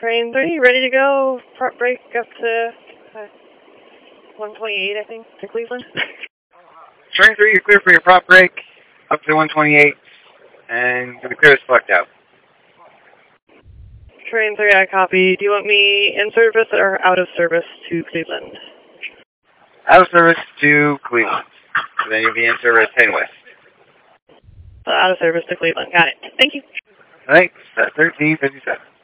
Train 3, ready to go. Prop break up to 128, I think, to Cleveland. Train 3, you're clear for your prop break up to 128, and you'll be clear to select out. Train 3, I copy. Do you want me in service or out of service to Cleveland? Out of service to Cleveland. So then you'll be in service heading west. Out of service to Cleveland. Got it. Thank you. All right, 1357.